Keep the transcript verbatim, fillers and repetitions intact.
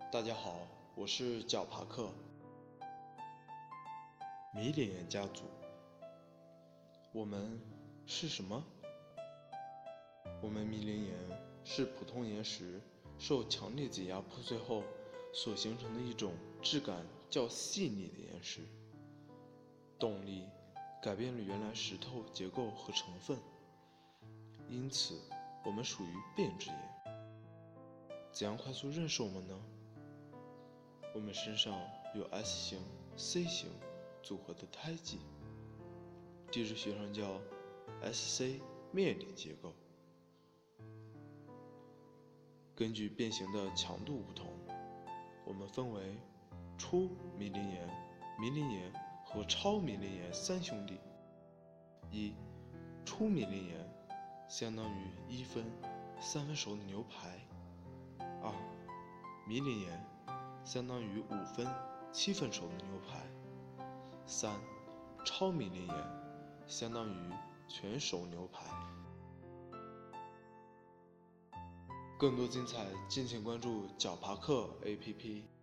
大家好，我是角帕克。米林岩家族，我们是什么？我们米林岩是普通岩石受强烈挤压破碎后所形成的一种质感较细腻的岩石。动力改变了原来石头结构和成分，因此我们属于变质岩。怎样快速认识我们呢？我们身上有 S 型、C 型组合的胎记，地质学上叫 S C 面体结构。根据变形的强度不同，我们分为初米林岩、米林岩和超米林岩三兄弟。一、初米林岩相当于一分三分熟的牛排。二、米林岩相当于五分七分熟的牛排。三、超米林岩相当于全熟牛排。更多精彩，敬请关注角帕克 A P P。